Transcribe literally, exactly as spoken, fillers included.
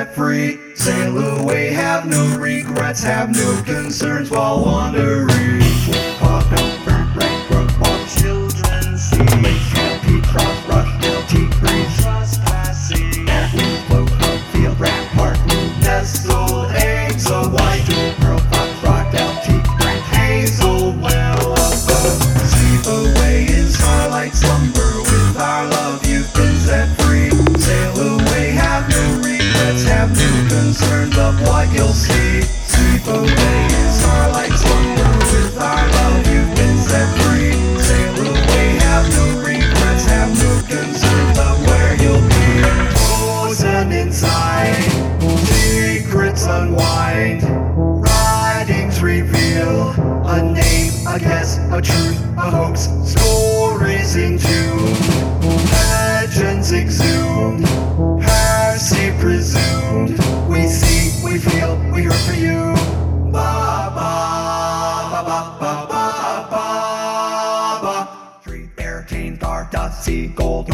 set free. Sail away, have no regrets, have no concerns while wandering. Caught up, burnt, rank, broke, walk, children see. Lake, stampede, cross, rush, guilty, breeze, trespassing. Airfield, float, hub, field, rampart, nestled, eggs of white, pearl, fox, rock, teak, branch, hazel, well above. Sleep away in starlight slumber, with our love you've been set free. Sail away, have no regrets, have no concerns of what you'll see. Sleep away in starlight slumber, with our love you've been set free. Sail away, have no regrets, have no concerns of where you'll be. Frozen inside, secrets unwind, writings reveal a name, a guess, a truth, a hoax, stories entombed, legends exhumed, heresy presumed. We see, we feel, we heard for you. Ba ba ba ba ba ba ba ba. Tree, air, cane, dark, dust, sea, gold.